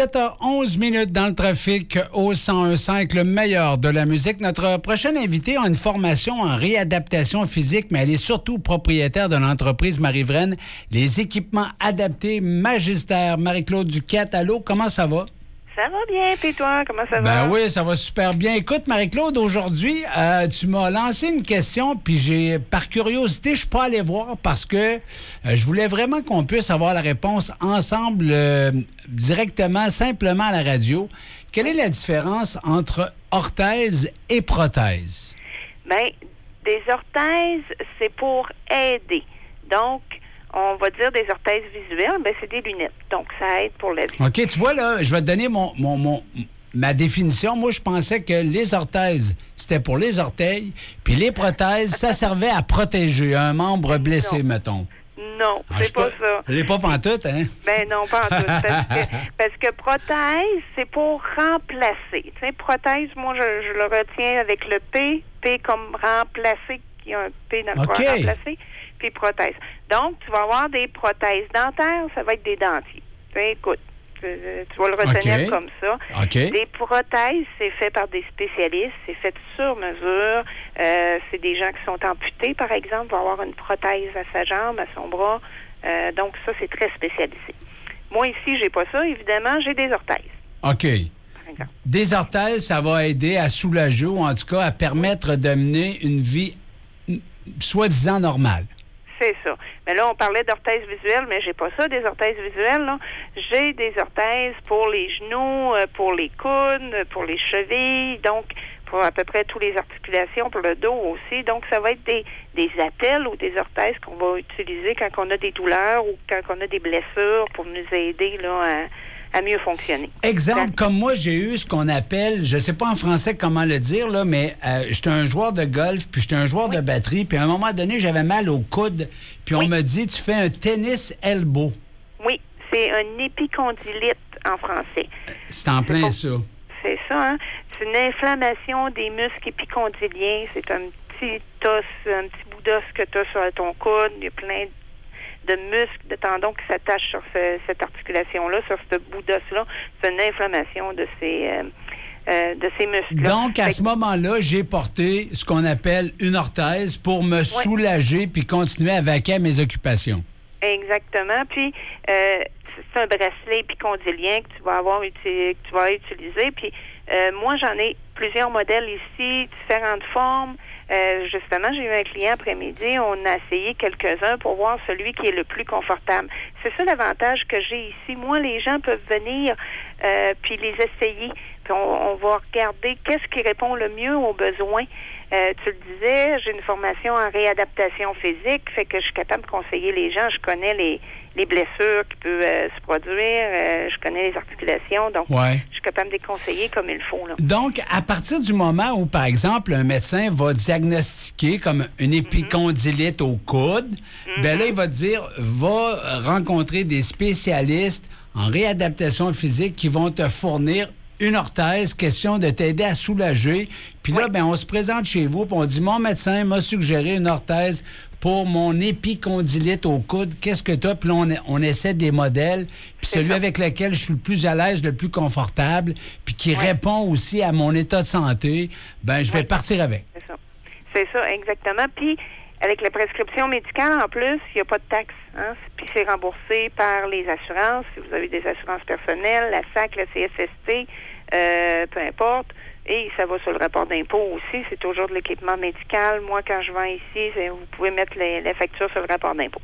7h11 dans le trafic au 101.5, le meilleur de la musique. Notre prochaine invitée a une formation en réadaptation physique, mais elle est surtout propriétaire de l'entreprise Marie-Vraine, les équipements adaptés Magistère. Marie-Claude Duquette, allô, comment ça va? Ça va bien, puis toi, comment ça va? Ben oui, ça va super bien. Écoute, Marie-Claude, aujourd'hui, tu m'as lancé une question, puis par curiosité, je suis pas allé voir parce que je voulais vraiment qu'on puisse avoir la réponse ensemble, directement, simplement à la radio. Quelle est la différence entre orthèse et prothèse? Bien, des orthèses, c'est pour aider. Donc, on va dire des orthèses visuelles, bien, c'est des lunettes. Donc, ça aide pour la vue. OK, tu vois, là, je vais te donner ma définition. Moi, je pensais que les orthèses, c'était pour les orteils, puis les prothèses, ça servait à protéger un membre blessé, mettons. Non, c'est pas ça. Je l'ai pas pantoute, hein? Ben non, pas en tout. Parce que prothèse, c'est pour remplacer. Tu sais, prothèse, moi, je le retiens avec le P. P comme remplacer, il y a un P dans le remplacer, puis prothèse. Donc, tu vas avoir des prothèses dentaires, ça va être des dentiers. Tu sais, écoute, tu vas le retenir comme ça. Des prothèses, c'est fait par des spécialistes, c'est fait sur mesure. C'est des gens qui sont amputés, par exemple, vont avoir une prothèse à sa jambe, à son bras. Donc, ça, c'est très spécialisé. Moi, ici, j'ai pas ça. Évidemment, j'ai des orthèses. OK. Des orthèses, ça va aider à soulager ou, en tout cas, à permettre de mener une vie soi-disant normale. C'est ça. Mais là, on parlait d'orthèses visuelles, mais j'ai pas ça, des orthèses visuelles, là. J'ai des orthèses pour les genoux, pour les coudes, pour les chevilles, donc pour à peu près toutes les articulations, pour le dos aussi. Donc, ça va être des attelles ou des orthèses qu'on va utiliser quand on a des douleurs ou quand on a des blessures pour nous aider là, à mieux fonctionner. Exemple, comme moi, j'ai eu ce qu'on appelle, je sais pas en français comment le dire, là, mais j'étais un joueur de golf, puis j'étais un joueur de batterie, puis à un moment donné, j'avais mal au coude, puis on me dit, tu fais un tennis elbow. Oui, c'est un épicondylite en français. C'est en plein ça. C'est ça, hein? C'est une inflammation des muscles épicondyliens. C'est un petit bout d'os que tu as sur ton coude. Il y a plein de muscles, de tendons qui s'attachent sur cette articulation-là, sur ce bout d'os-là. C'est une inflammation de ces muscles-là. Donc, à ce moment-là, j'ai porté ce qu'on appelle une orthèse pour me soulager puis continuer à vaquer à mes occupations. Exactement. Puis, c'est un bracelet épicondylien que tu vas utiliser. Puis, moi, j'en ai plusieurs modèles ici, différentes formes. Justement, j'ai eu un client après-midi, on a essayé quelques-uns pour voir celui qui est le plus confortable. C'est ça l'avantage que j'ai ici. Moi, les gens peuvent venir puis les essayer. Puis on va regarder qu'est-ce qui répond le mieux aux besoins. Tu le disais, j'ai une formation en réadaptation physique, fait que je suis capable de conseiller les gens. Je connais les blessures qui peuvent se produire, je connais les articulations, donc je suis capable de les conseiller comme il faut. Là. Donc, à partir du moment où, par exemple, un médecin va diagnostiquer comme une épicondylite au coude, ben là, il va dire, va rencontrer des spécialistes en réadaptation physique qui vont te fournir une orthèse, question de t'aider à soulager. Puis là, ben, on se présente chez vous, puis on dit, mon médecin m'a suggéré une orthèse pour mon épicondylite au coude. Qu'est-ce que tu as? Puis là, on essaie des modèles. Puis celui avec lequel je suis le plus à l'aise, le plus confortable, puis qui répond aussi à mon état de santé, ben je vais partir avec. C'est ça. C'est ça, exactement. Puis, avec la prescription médicale, en plus, il n'y a pas de taxe. Hein? Puis c'est remboursé par les assurances. Si vous avez des assurances personnelles, la SAC, la CSST, peu importe. Et ça va sur le rapport d'impôt aussi. C'est toujours de l'équipement médical. Moi, quand je vends ici, vous pouvez mettre la facture sur le rapport d'impôt.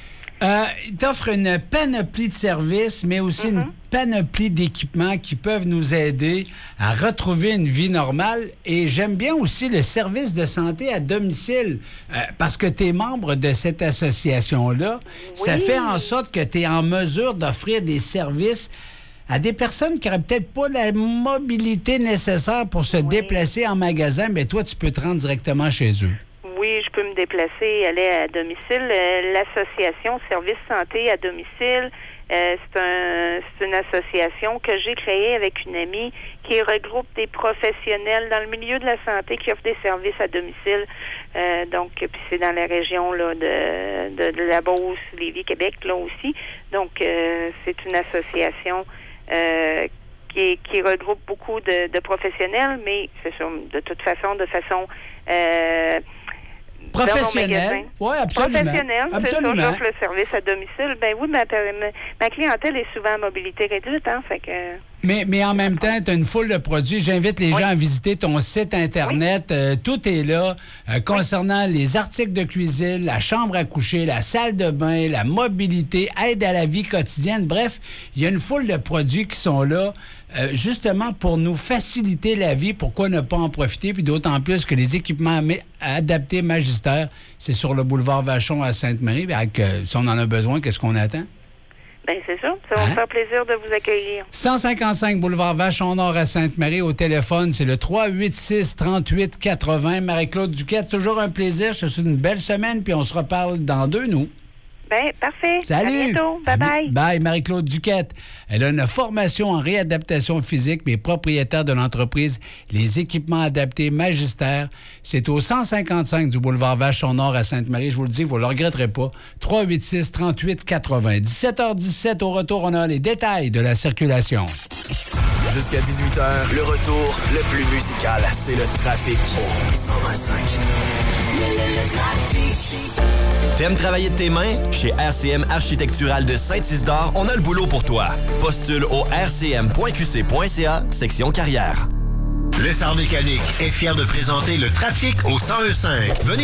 Il t'offre une panoplie de services, mais aussi une panoplie d'équipements qui peuvent nous aider à retrouver une vie normale. Et j'aime bien aussi le service de santé à domicile, parce que tu es membre de cette association-là. Ça fait en sorte que tu es en mesure d'offrir des services à des personnes qui n'auraient peut-être pas la mobilité nécessaire pour se déplacer en magasin, mais toi, tu peux te rendre directement chez eux. Oui, je peux me déplacer, aller à domicile. L'association Service Santé à domicile, c'est une association que j'ai créée avec une amie qui regroupe des professionnels dans le milieu de la santé qui offrent des services à domicile. Donc, puis c'est dans la région là, de la Beauce, Lévis, Québec, là aussi. Donc, c'est une association qui regroupe beaucoup de professionnels, mais c'est sûr, de toute façon, de façon professionnel. Oui, absolument. Professionnel, c'est ça, Absolument. j'offre le service à domicile. Ben oui, ma clientèle est souvent à mobilité réduite, hein, fait que... Mais en même temps, tu as une foule de produits. J'invite les gens à visiter ton site Internet. Tout est là concernant les articles de cuisine, la chambre à coucher, la salle de bain, la mobilité, aide à la vie quotidienne. Bref, il y a une foule de produits qui sont là justement pour nous faciliter la vie. Pourquoi ne pas en profiter? Puis d'autant plus que les équipements adaptés Magister, c'est sur le boulevard Vachon à Sainte-Marie. Si on en a besoin, qu'est-ce qu'on attend? Bien, c'est ça. Ça va me faire plaisir de vous accueillir. 155 boulevard Vachon-Nord à Sainte-Marie. Au téléphone, c'est le 386-3880. Marie-Claude Duquette, toujours un plaisir. Je te souhaite une belle semaine, puis on se reparle dans 2, nous. Bien, parfait. Salut. À bientôt. Bye-bye. Bye, Marie-Claude Duquette. Elle a une formation en réadaptation physique, mais propriétaire de l'entreprise Les Équipements Adaptés Magister. C'est au 155 du boulevard Vachon-Nord à Sainte-Marie. Je vous le dis, vous ne le regretterez pas. 386-3880. 17h17, au retour, on a les détails de la circulation. Jusqu'à 18h, le retour le plus musical, c'est le trafic au 125. Le trafic. T'aimes travailler de tes mains? Chez RCM Architectural de Saint-Isidore, on a le boulot pour toi. Postule au rcm.qc.ca, section carrière. Le Sar Mécanique est fier de présenter le trafic au 101.5. Venez